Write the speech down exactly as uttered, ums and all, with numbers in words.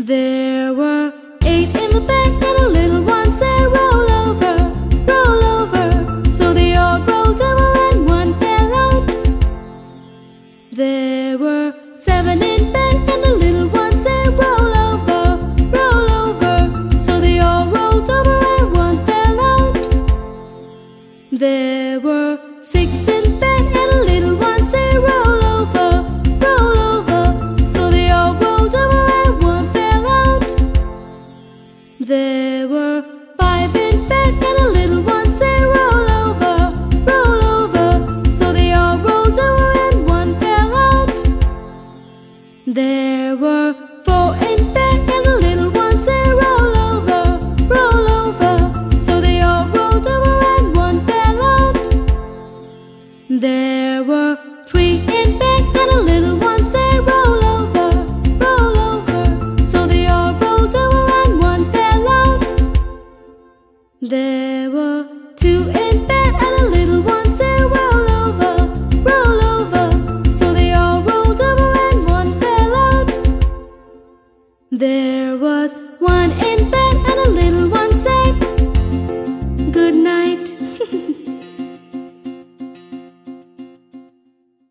There were eight in the bed, and a little one said, "Roll over, roll over." So they all rolled over and one fell out. There were seven in bed, and the little one said, "Roll over, roll over." So they all rolled over and one fell out. There were six in bed, and a little one said, "Roll over, roll over." So they all rolled over and one fell out. There were five in bed, and a little one said, "Roll over, roll over." So they all rolled over and one fell out. There were